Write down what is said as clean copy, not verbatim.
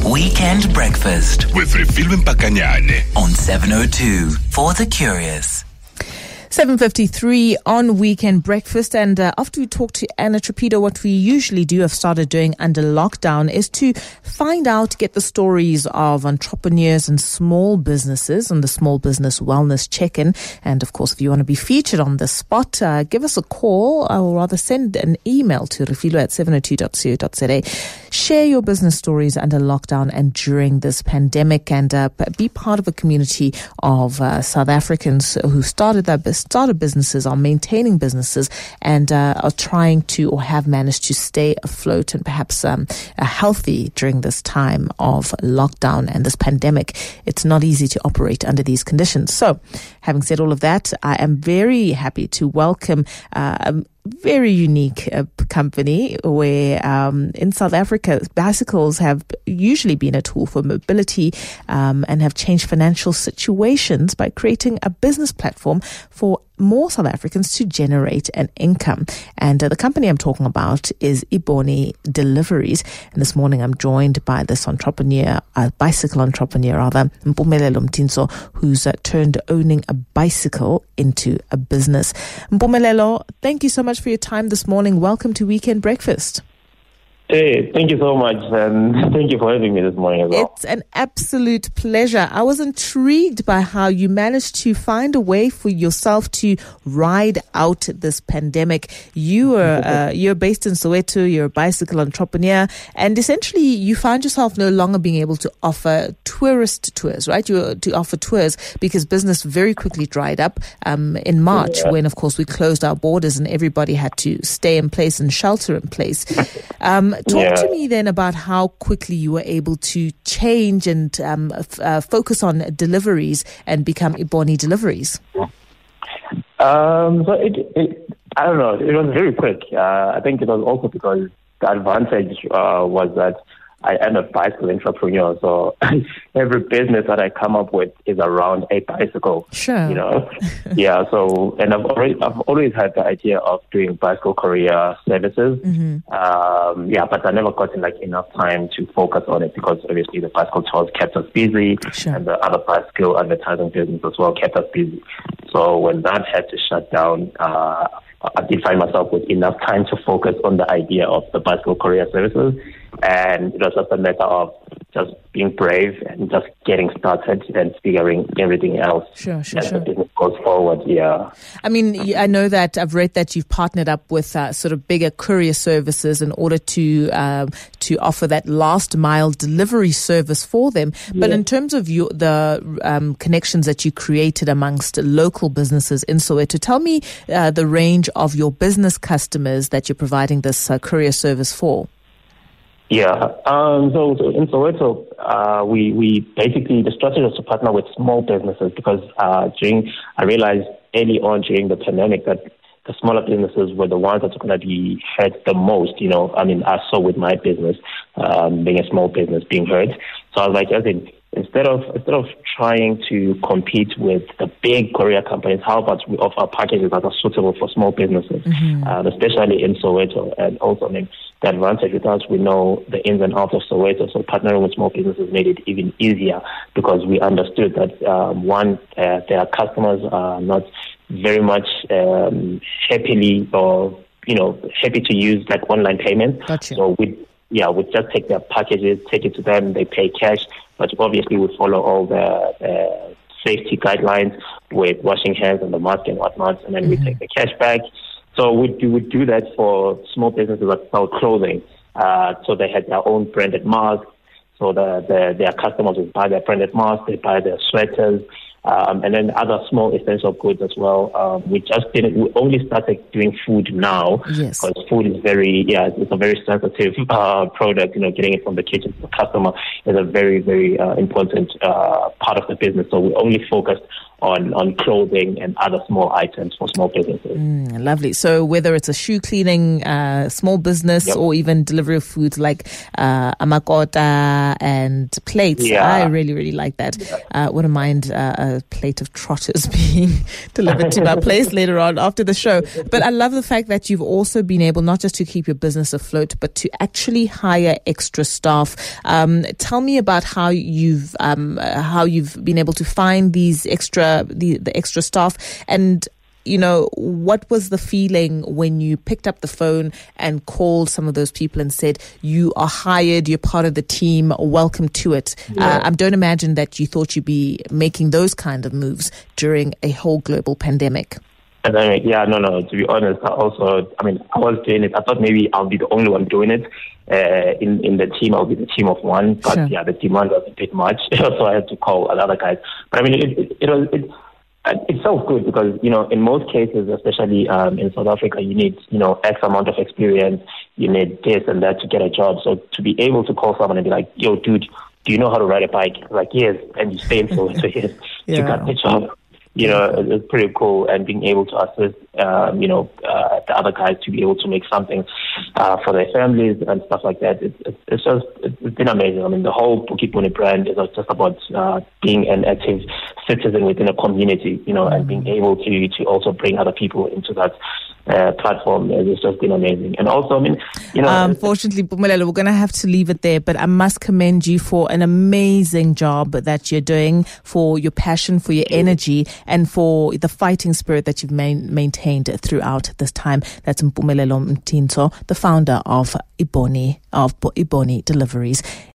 Weekend Breakfast with Refilwe Mpakanyane on 702 for the curious. 7:53 on Weekend Breakfast, and after we talk to Anna Trapido, what we usually do, have started doing under lockdown, is to find out, get the stories of entrepreneurs and small businesses on the Small Business Wellness Check-In. And of course, if you want to be featured on the spot, give us a call, or rather send an email to refilwe@702.co.za. Share your business stories under lockdown and during this pandemic, and be part of a community of South Africans who started businesses, are maintaining businesses, and are trying to, or have managed to, stay afloat and perhaps healthy during this time of lockdown and this pandemic. It's not easy to operate under these conditions. So, having said all of that, I am very happy to welcome very unique company where in South Africa, bicycles have usually been a tool for mobility and have changed financial situations by creating a business platform for more South Africans to generate an income. And the company I'm talking about is Iboni Deliveries. And this morning I'm joined by this entrepreneur, bicycle entrepreneur rather, Mpumelelo Mtinso, who's turned owning a bicycle into a business. Mpumelelo, thank you so much for your time this morning. Welcome to Weekend Breakfast. Hey, thank you so much, and thank you for having me this morning as well. It's an absolute pleasure. I was intrigued by how you managed to find a way for yourself to ride out this pandemic. You're based in Soweto, you're a bicycle entrepreneur, and essentially you find yourself no longer being able to offer tourist tours, right? To offer tours because business very quickly dried up in March, when, of course, we closed our borders and everybody had to stay in place and shelter in place. Talk to me then about how quickly you were able to change and focus on deliveries and become Iboni Deliveries. So I don't know, it was very quick. I think it was also because the advantage was that I am a bicycle entrepreneur, so every business that I come up with is around a bicycle. Sure. You know, yeah. So, and I've always had the idea of doing bicycle courier services. Mm-hmm. But I never gotten enough time to focus on it because obviously the bicycle tours kept us busy, sure, and the other bicycle advertising business as well kept us busy. So when that had to shut down, I did find myself with enough time to focus on the idea of the bicycle courier services. And it was just a matter of just being brave and just getting started and figuring everything else as the business goes forward. Yeah. I mean, I know that I've read that you've partnered up with sort of bigger courier services in order to offer that last mile delivery service for them. Yeah. But in terms of the connections that you created amongst local businesses in Soweto, tell me the range of your business customers that you're providing this courier service for. Yeah. So in Soweto, we basically, the strategy was to partner with small businesses because I realized early on during the pandemic that the smaller businesses were the ones that were going to be hurt the most. You know, I mean, I saw with my business, being a small business, being hurt. So I was like, instead of trying to compete with the big courier companies, how about we offer packages that are suitable for small businesses, especially in Soweto. And also, I mean, the advantage with us, we know the ins and outs of Soweto, so partnering with small businesses made it even easier because we understood that, their customers are not very much happy to use online payments. Gotcha. So we just take their packages, take it to them, they pay cash, but obviously we follow all the safety guidelines with washing hands and the mask and whatnot, and then we take the cash back. So we would do that for small businesses that sell clothing. So they had their own branded masks. So their customers would buy their branded masks, they buy their sweaters, and then other small essential goods as well. We only started doing food now because food is it's a very sensitive product. You know, getting it from the kitchen to the customer is a very, very important part of the business. So we only focused on clothing and other small items for small businesses. Lovely. So whether it's a shoe cleaning, small business, or even delivery of foods like amakota and plates, I really, really like that. Wouldn't mind a plate of trotters being delivered to my place later on after the show. But I love the fact that you've also been able not just to keep your business afloat, but to actually hire extra staff. Tell me about how you've been able to find these extra staff, and what was the feeling when you picked up the phone and called some of those people and said, you are hired, you're part of the team, welcome to it? I don't imagine that you thought you'd be making those kind of moves during a whole global pandemic. To be honest, I was doing it. I thought maybe I'll be the only one doing it. In the team, I'll be the team of one. But the demand was a bit much, so I had to call other guys. But it felt good because, in most cases, especially in South Africa, you need, X amount of experience, you need this and that to get a job. So to be able to call someone and be like, yo, dude, do you know how to ride a bike? Like, yes, and you stay in so yes, you got the job. It's pretty cool, and being able to assist, the other guys to be able to make something for their families and stuff like that. It's been amazing. I mean, the whole Bukibone brand is just about being an active citizen within a community, and being able to also bring other people into that platform. It's just been amazing. And also, unfortunately, Pumelelo, we're going to have to leave it there, but I must commend you for an amazing job that you're doing, for your passion, for your energy, and for the fighting spirit that you've maintained throughout this time. That's Mpumelelo Mtintso, the founder of Iboni Deliveries.